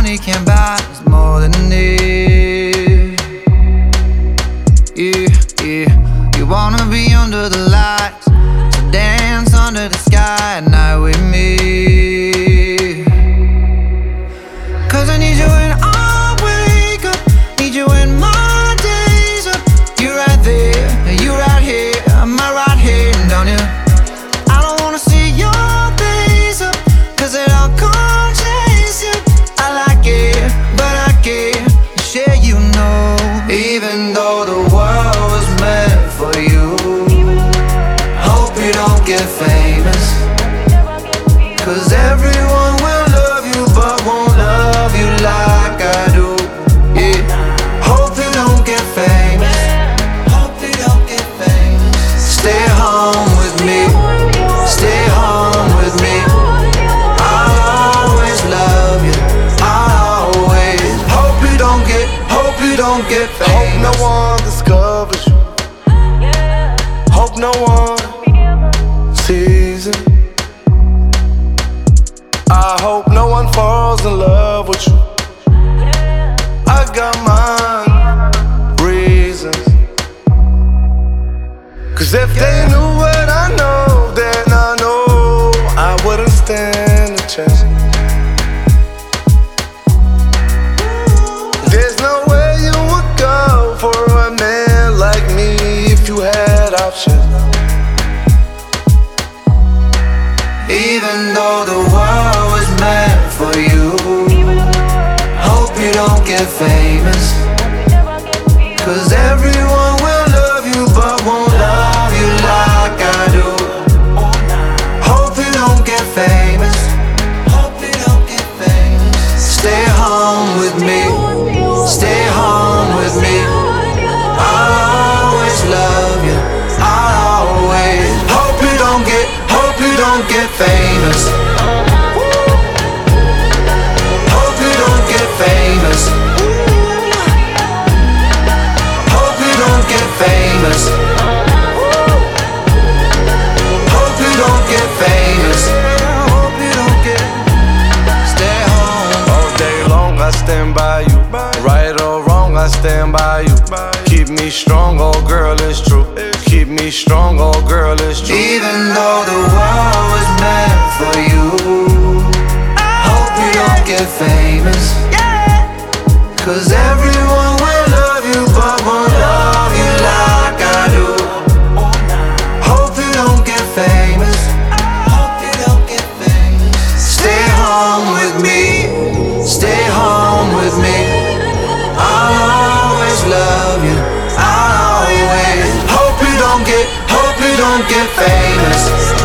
money can't buy is more than a need. Yeah, yeah. You wanna be under the lights, so dance under the sky at night with me. Cause I need you when I wake up, need you when my day's up. You right there, you right here, my right hand on you. I don't wanna see your face up, cause it all can't chase you. I like it, but I can't share, you know. Even though the world was meant for you, hope you don't get famous. Cause everyone will love you, but won't love you like I do. Yeah. Hope you don't get famous. Hope you don't get famous. Stay home with me. Stay home with me. I'll always love you. I'll always. Hope you don't get famous. Hope no one discovers you. Hope no one sees it. I hope no one falls in love with you. I got my reasons. Cause if they knew what I know, then I know I wouldn't stand a chance. There's no way you would go for a man like me if you had options. Even though the world was meant for you, hope you don't get famous. Cause everyone will love you, but won't love you like I do. Hope you don't get famous. Hope you don't get famous. Stay home with me. Stay home with me. I'll always love you. I'll always. Hope you don't get famous. Hope you don't get famous. Hope you don't get famous. Hope you don't get famous. Hope you don't get. Stay home. All day long I stand by you. Right or wrong I stand by you. Keep me strong, oh girl, it's true. Keep me strong, oh girl, it's true. Even though the world was meant for you, hope you don't get famous. Cause everyone will love you, but won't love you like I do. Hope you don't get famous. Hope you don't get famous. Stay home with me. Stay home with me. I'll always love you. I'll always. Hope you don't get famous.